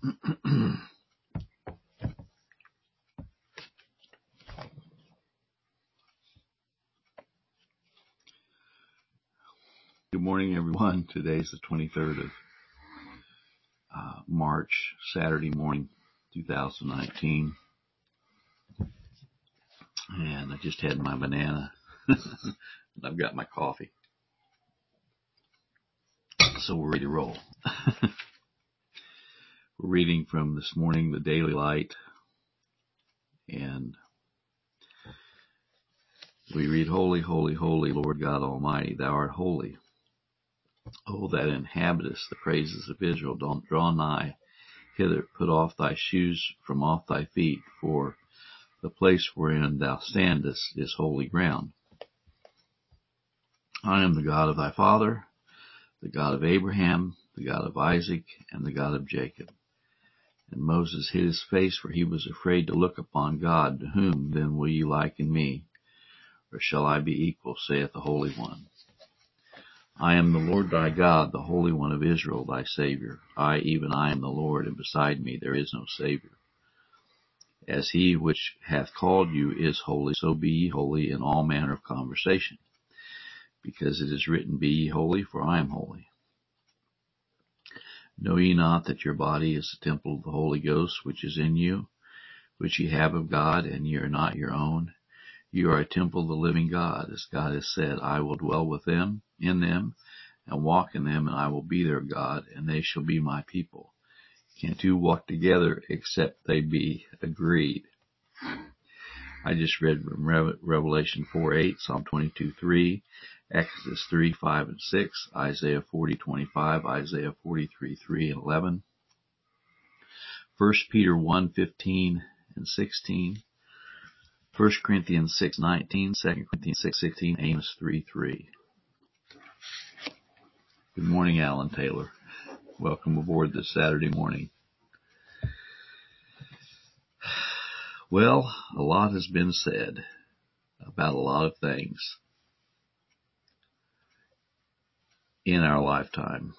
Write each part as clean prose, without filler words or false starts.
Good morning, everyone. Today's the 23rd of March, Saturday morning, 2019. And I just had my banana. I've got my coffee. So we're ready to roll. We're reading from this morning, the Daily Light. And we read, Holy, holy, holy, Lord God Almighty, thou art holy. O that inhabitest the praises of Israel, don't draw nigh hither, put off thy shoes from off thy feet, for the place wherein thou standest is holy ground. I am the God of thy father, the God of Abraham, the God of Isaac, and the God of Jacob. And Moses hid his face, for he was afraid to look upon God. To whom then will ye liken me? Or shall I be equal, saith the Holy One? I am the Lord thy God, the Holy One of Israel, thy Savior. I, even I, am the Lord, and beside me there is no Savior. As he which hath called you is holy, so be ye holy in all manner of conversation. Because it is written, Be ye holy, for I am holy. Know ye not that your body is the temple of the Holy Ghost, which is in you, which ye have of God, and ye are not your own? You are a temple of the living God, as God has said, I will dwell with them, in them, and walk in them, and I will be their God, and they shall be my people. Can two walk together except they be agreed? I just read from Revelation 4:8, Psalm 22:3, Exodus 3:5 and 6, Isaiah 40:25, Isaiah 43:3 and 11, 1 Peter 1:15 and 16, 1 Corinthians 6:19, 2 Corinthians 6:16, Amos 3:3. Good morning, Alan Taylor. Welcome aboard this Saturday morning. Well, a lot has been said about a lot of things in our lifetime.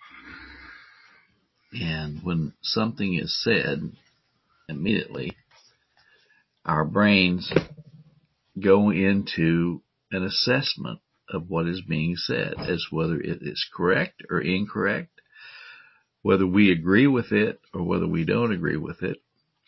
And when something is said, immediately our brains go into an assessment of what is being said, as whether it is correct or incorrect, whether we agree with it or whether we don't agree with it,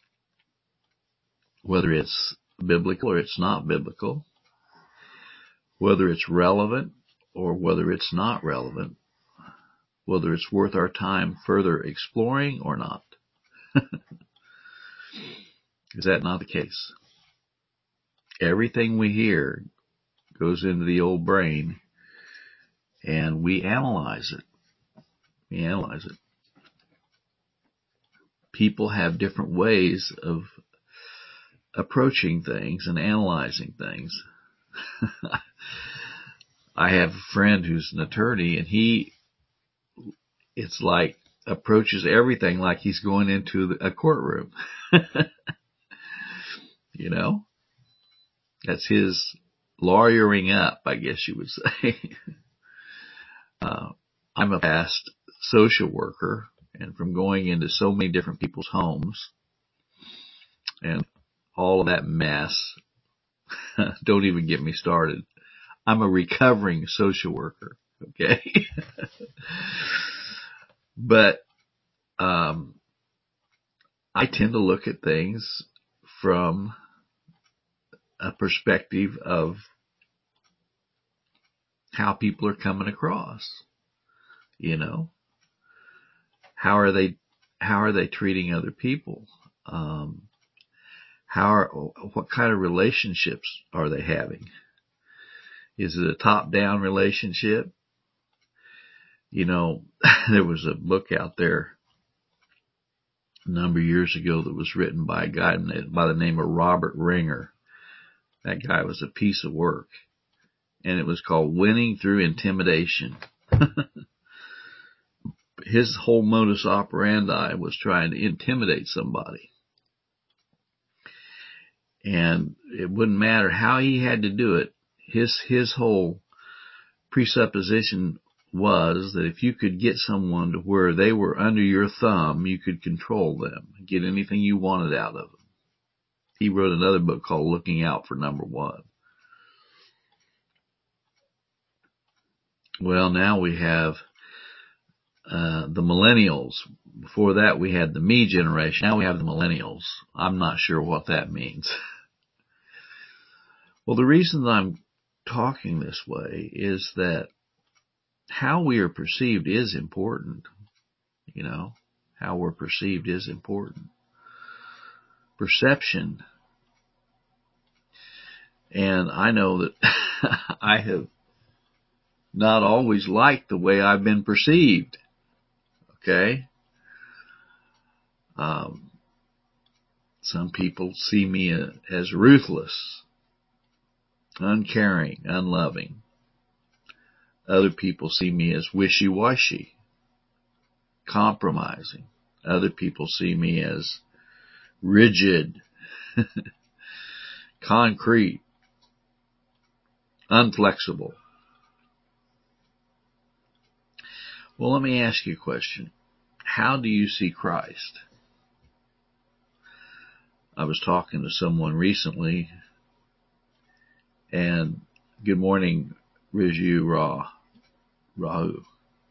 whether it's biblical or it's not biblical, whether it's relevant or whether it's not relevant, whether it's worth our time further exploring or not. Is that not the case? Everything we hear goes into the old brain, and we analyze it. People have different ways of approaching things and analyzing things. I have a friend who's an attorney, and it's like approaches everything like he's going into a courtroom. You know? That's his lawyering up, I guess you would say. I'm a past social worker, and from going into so many different people's homes and all of that mess, don't even get me started. I'm a recovering social worker, okay? But I tend to look at things from a perspective of how people are coming across. You know, how are they treating other people? What kind of relationships are they having? Is it a top-down relationship? You know, there was a book out there a number of years ago that was written by a guy by the name of Robert Ringer. That guy was a piece of work. And it was called Winning Through Intimidation. His whole modus operandi was trying to intimidate somebody. And it wouldn't matter how he had to do it. His whole presupposition was that if you could get someone to where they were under your thumb, you could control them, get anything you wanted out of them. He wrote another book called Looking Out for Number One. Well, now we have the millennials. Before that, we had the me generation. Now we have the millennials. I'm not sure what that means. Well, the reason that I'm talking this way is that how we are perceived is important. You know, how we're perceived is important. Perception. And I know that I have not always liked the way I've been perceived. Okay? Some people see me as ruthless, uncaring, unloving. Other people see me as wishy-washy, compromising. Other people see me as rigid, concrete, unflexible. Well, let me ask you a question. How do you see Christ? I was talking to someone recently, and good morning, Riju Rahu.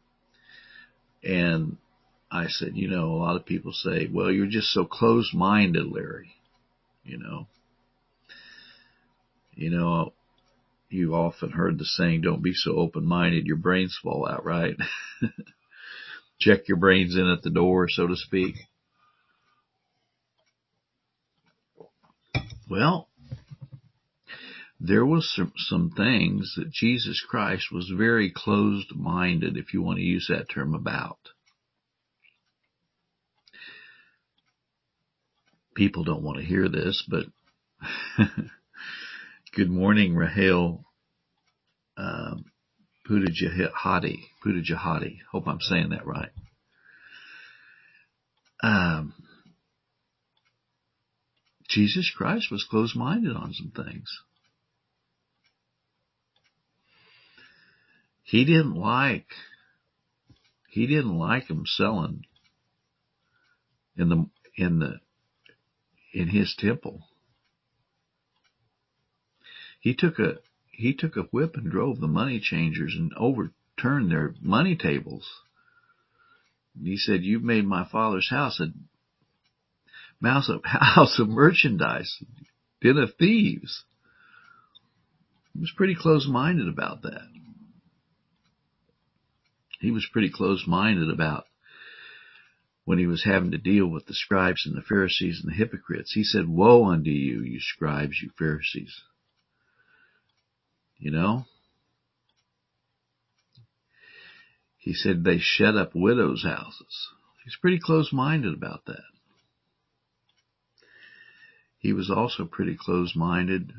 And I said, a lot of people say, well, you're just so close-minded, Larry. You've often heard the saying, don't be so open-minded, your brains fall out, right? Check your brains in at the door, so to speak. Well, there was some things that Jesus Christ was very closed-minded, if you want to use that term, about. People don't want to hear this, but good morning, Rahel Pudajahati. Hope I'm saying that right. Jesus Christ was closed-minded on some things. He didn't like him selling in his temple. He took a whip and drove the money changers and overturned their money tables. He said, "You've made my father's house a house of merchandise, den of thieves." He was pretty close-minded about that. He was pretty close-minded about when he was having to deal with the scribes and the Pharisees and the hypocrites. He said, "Woe unto you, you scribes, you Pharisees." He said they shut up widows' houses. He's pretty close-minded about that. He was also pretty close-minded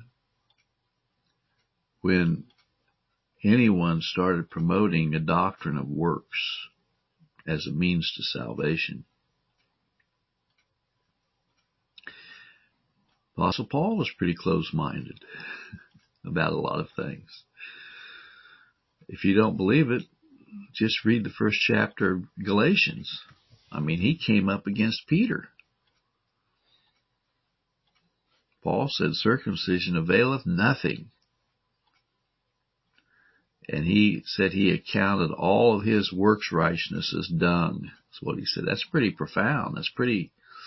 when anyone started promoting a doctrine of works as a means to salvation. Apostle Paul was pretty close-minded about a lot of things. If you don't believe it, just read the first chapter of Galatians. He came up against Peter. Paul said, circumcision availeth nothing. And he said he accounted all of his works righteousness as dung. That's what he said. That's pretty profound. It's pretty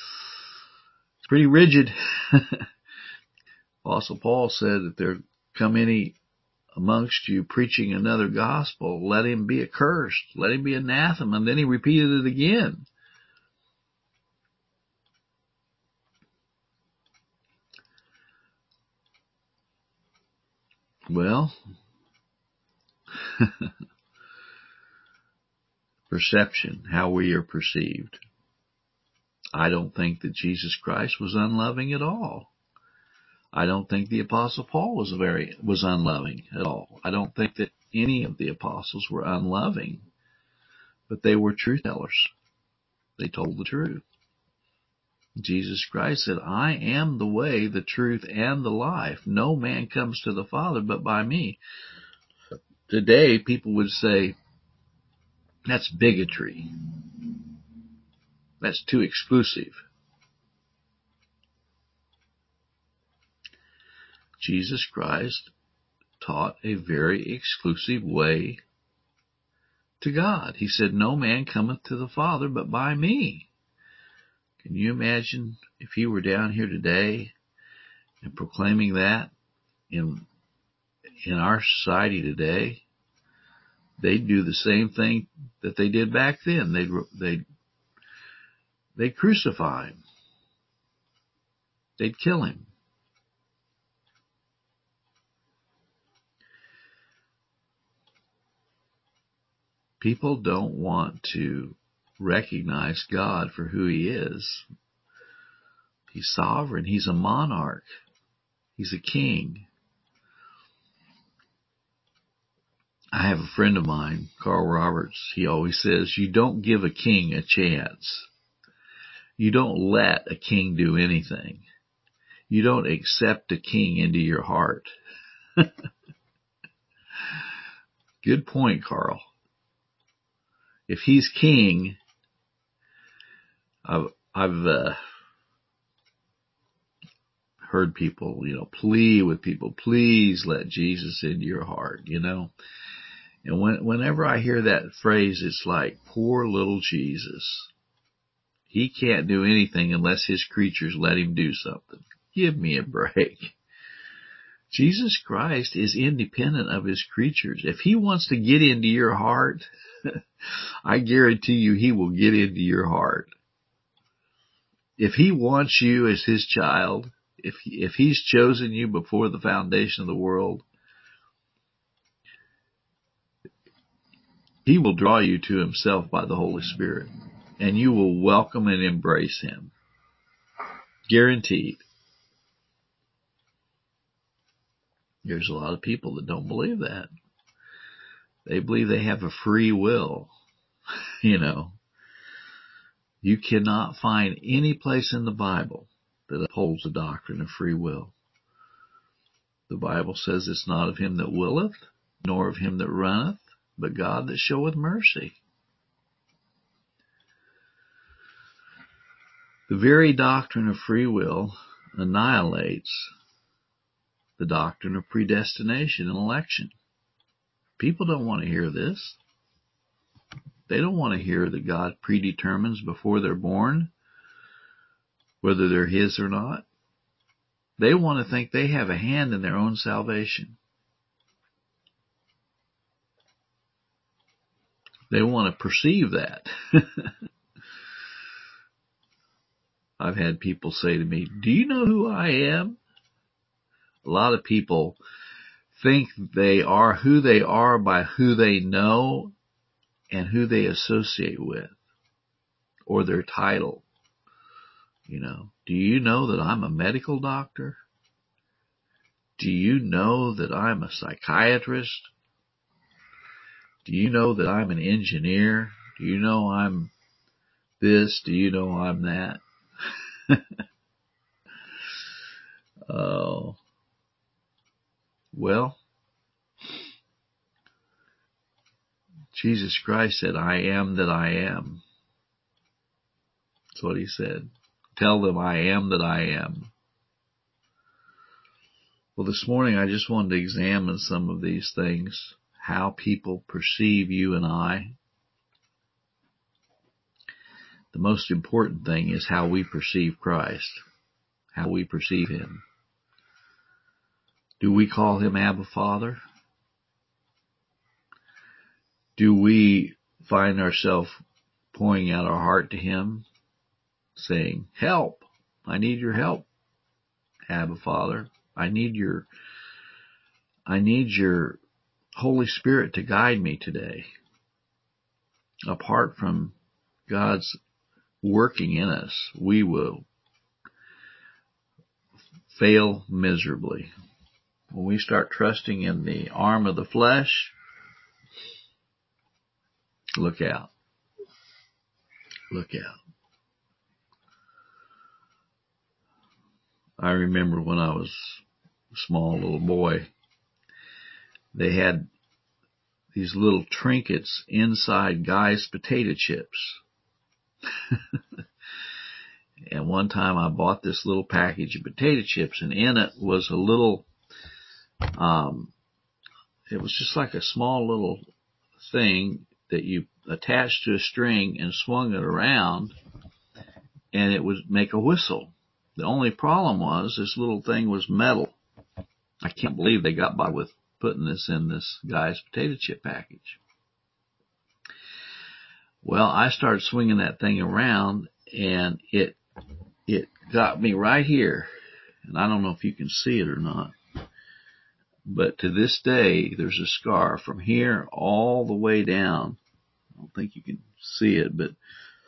rigid. Apostle Paul said that there come any amongst you preaching another gospel, let him be accursed, let him be anathema. And then he repeated it again. Well, perception, how we are perceived. I don't think that Jesus Christ was unloving at all. I don't think the Apostle Paul was unloving at all. I don't think that any of the apostles were unloving, but they were truth tellers. They told the truth. Jesus Christ said, "I am the way, the truth, and the life. No man comes to the Father but by me." Today, people would say, That's bigotry. That's too exclusive. Jesus Christ taught a very exclusive way to God. He said, "No man cometh to the Father but by me." Can you imagine if he were down here today and proclaiming that in our society today? They'd do the same thing that they did back then. They'd crucify him. They'd kill him. People don't want to recognize God for who he is. He's sovereign. He's a monarch. He's a king. I have a friend of mine, Carl Roberts. He always says, you don't give a king a chance. You don't let a king do anything. You don't accept a king into your heart. Good point, Carl. If he's king, I've heard people, plea with people, please let Jesus into your heart, And whenever I hear that phrase, it's like, poor little Jesus. He can't do anything unless his creatures let him do something. Give me a break. Jesus Christ is independent of his creatures. If he wants to get into your heart, I guarantee you he will get into your heart. If he wants you as his child, if he's chosen you before the foundation of the world, he will draw you to himself by the Holy Spirit, and you will welcome and embrace him. Guaranteed. There's a lot of people that don't believe that. They believe they have a free will. You cannot find any place in the Bible that upholds the doctrine of free will. The Bible says it's not of him that willeth, nor of him that runneth, but God that showeth mercy. The very doctrine of free will annihilates the doctrine of predestination and election. People don't want to hear this. They don't want to hear that God predetermines before they're born whether they're his or not. They want to think they have a hand in their own salvation. They want to perceive that. I've had people say to me, do you know who I am? A lot of people think they are who they are by who they know and who they associate with, or their title. Do you know that I'm a medical doctor? Do you know that I'm a psychiatrist? Do you know that I'm an engineer? Do you know I'm this? Do you know I'm that? Oh, well, Jesus Christ said, I am that I am. That's what he said. Tell them I am that I am. Well, this morning I just wanted to examine some of these things, how people perceive you and I. The most important thing is how we perceive Christ, how we perceive him. Do we call him Abba Father? Do we find ourselves pouring out our heart to him, saying, help, I need your help, Abba Father. I need your Holy Spirit to guide me today. Apart from God's working in us, we will fail miserably. When we start trusting in the arm of the flesh, look out. Look out. I remember when I was a small little boy, they had these little trinkets inside Guy's potato chips. And one time I bought this little package of potato chips, and in it was a little, it was just like a small little thing that you attached to a string and swung it around, and it would make a whistle. The only problem was this little thing was metal. I can't believe they got by with putting this in this Guy's potato chip package. Well, I started swinging that thing around, and it got me right here. And I don't know if you can see it or not, but to this day, there's a scar from here all the way down. I don't think you can see it, but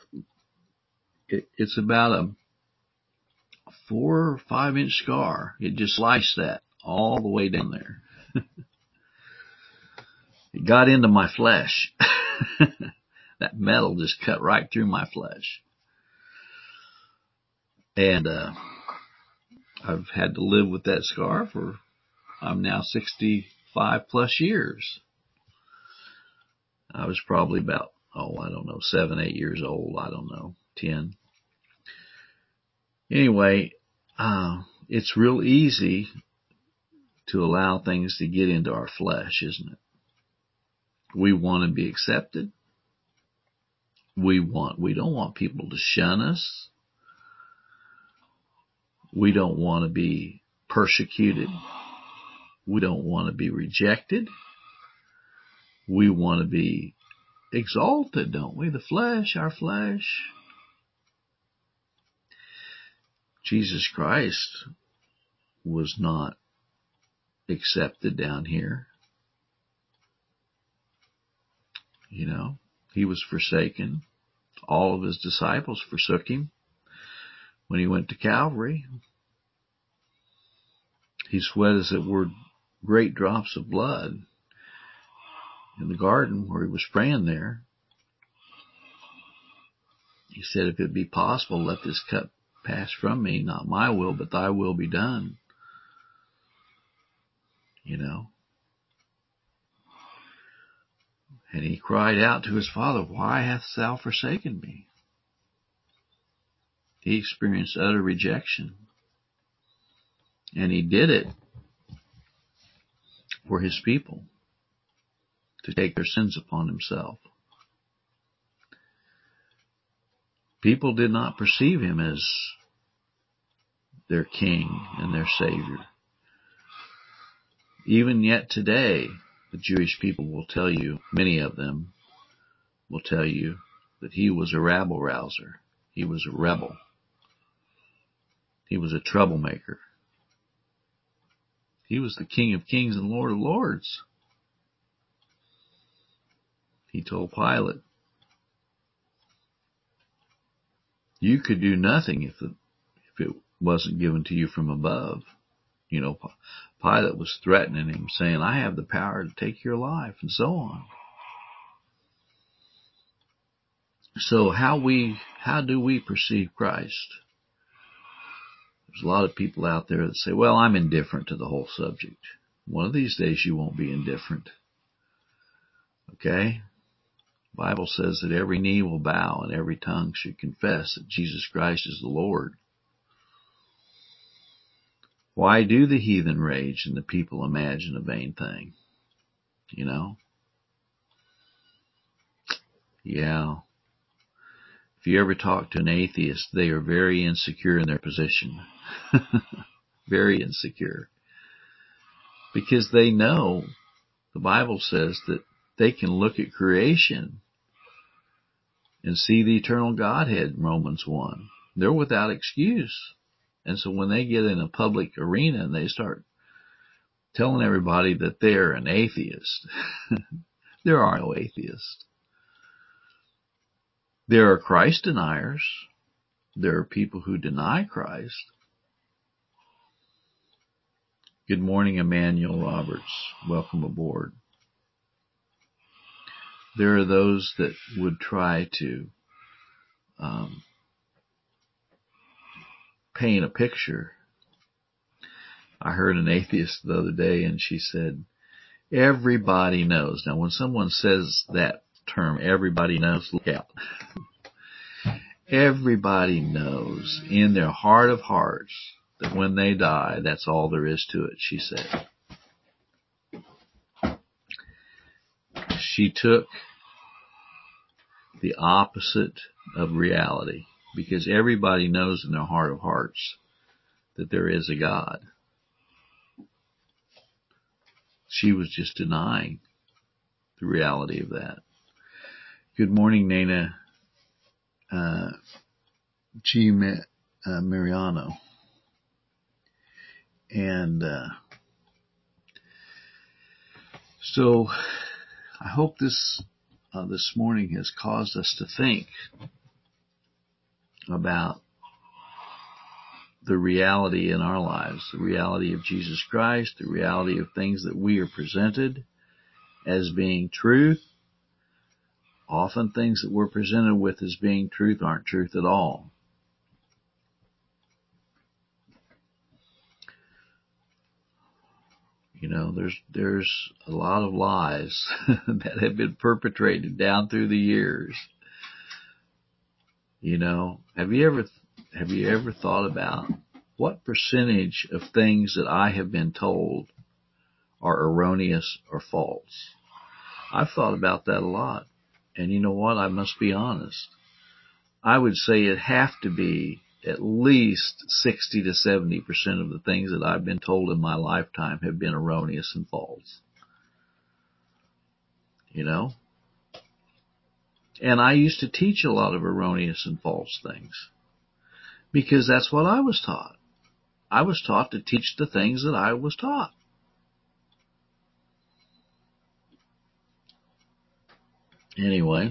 it's about a 4 or 5 inch scar. It just sliced that all the way down there. It got into my flesh. That metal just cut right through my flesh. And I've had to live with that scar I'm now 65 plus years. I was probably about, 7, 8 years old. I don't know, 10. Anyway, it's real easy to allow things to get into our flesh, isn't it? We want to be accepted. We don't want people to shun us. We don't want to be persecuted. We don't want to be rejected. We want to be exalted, don't we? The flesh, our flesh. Jesus Christ was not accepted down here. He was forsaken. All of his disciples forsook him when he went to Calvary. He sweat, as it were, great drops of blood in the garden where he was praying there. He said, if it be possible, let this cup pass from me, not my will, but thy will be done. And he cried out to his Father, why hast thou forsaken me? He experienced utter rejection. And he did it for his people, to take their sins upon himself. People did not perceive him as their king and their savior. Even yet today, the Jewish people will tell you, many of them will tell you, that he was a rabble rouser. He was a rebel. He was a troublemaker. He was the King of Kings and Lord of Lords. He told Pilate, you could do nothing if it wasn't given to you from above. Pilate was threatening him, saying, I have the power to take your life, and so on. So how do we perceive Christ? There's a lot of people out there that say, well, I'm indifferent to the whole subject. One of these days you won't be indifferent. Okay? The Bible says that every knee will bow and every tongue should confess that Jesus Christ is the Lord. Why do the heathen rage and the people imagine a vain thing? Yeah. If you ever talk to an atheist, they are very insecure in their position. Very insecure. Because they know, the Bible says that they can look at creation and see the eternal Godhead in Romans 1. They're without excuse. And so when they get in a public arena and they start telling everybody that they're an atheist, there are no atheists. There are Christ deniers. There are people who deny Christ. Good morning, Emmanuel Roberts. Welcome aboard. There are those that would try to paint a picture. I heard an atheist the other day, and she said, Everybody knows. Now, when someone says that term, everybody knows, look out. Everybody knows in their heart of hearts that when they die, that's all there is to it, she said. She took the opposite of reality, because everybody knows in their heart of hearts that there is a God. She was just denying the reality of that. Good morning, Nana G. Mariano. And so I hope this morning has caused us to think about the reality in our lives, the reality of Jesus Christ, the reality of things that we are presented as being truth. Often things that we're presented with as being truth aren't truth at all. You know, there's a lot of lies that have been perpetrated down through the years. You know, have you ever thought about what percentage of things that I have been told are erroneous or false? I've thought about that a lot. And you know what? I must be honest. I would say it have to be at least 60 to 70% of the things that I've been told in my lifetime have been erroneous and false. You know? And I used to teach a lot of erroneous and false things, because that's what I was taught. I was taught to teach the things that I was taught. Anyway,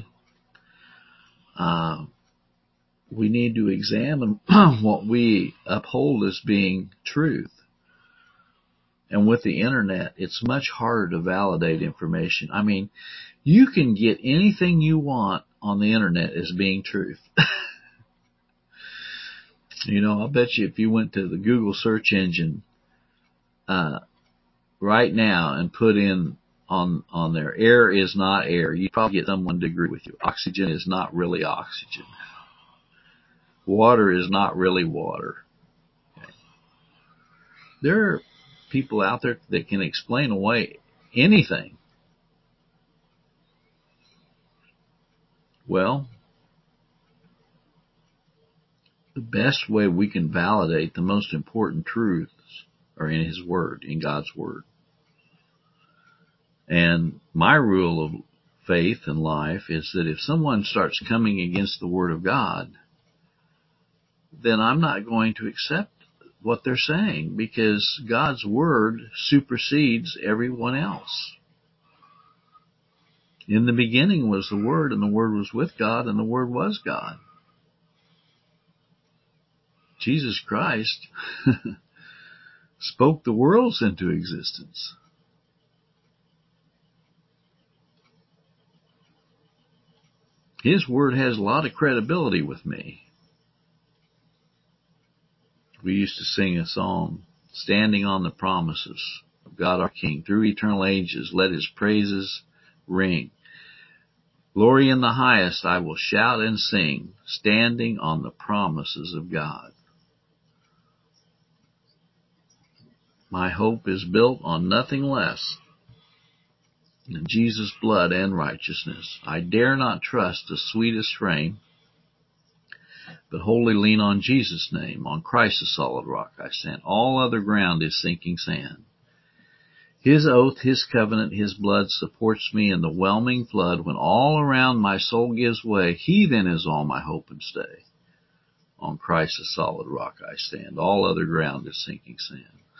we need to examine what we uphold as being truth. And with the internet, it's much harder to validate information. I mean, you can get anything you want on the internet as being truth. You know, I'll bet you if you went to the Google search engine right now and put in on there, air is not air, you'd probably get someone to agree with you. Oxygen is not really oxygen. Water is not really water. Okay. There are people out there that can explain away anything. Well, the best way we can validate the most important truths are in His Word, in God's Word. And my rule of faith and life is that if someone starts coming against the Word of God, then I'm not going to accept what they're saying, because God's Word supersedes everyone else. In the beginning was the Word, and the Word was with God, and the Word was God. Jesus Christ spoke the worlds into existence. His Word has a lot of credibility with me. We used to sing a song, standing on the promises of God our King. Through eternal ages, let His praises ring. Glory in the highest I will shout and sing, standing on the promises of God. My hope is built on nothing less than Jesus' blood and righteousness. I dare not trust the sweetest frame, but wholly lean on Jesus' name. On Christ the solid rock I stand. All other ground is sinking sand. His oath, His covenant, His blood supports me in the whelming flood. When all around my soul gives way, He then is all my hope and stay. On Christ the solid rock I stand. All other ground is sinking sand.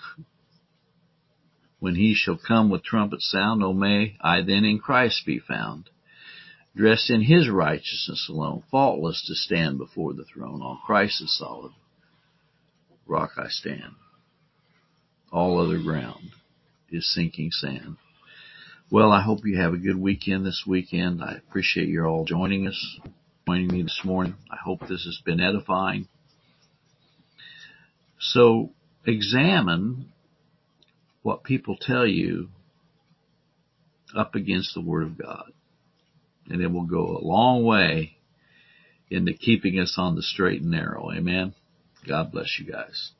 When He shall come with trumpet sound, O may I then in Christ be found, dressed in His righteousness alone, faultless to stand before the throne. On Christ the solid rock I stand. All other ground is sinking sand. Well, I hope you have a good weekend this weekend. I appreciate you all joining me this morning. I hope this has been edifying. So examine what people tell you up against the Word of God. And it will go a long way into keeping us on the straight and narrow. Amen. God bless you guys.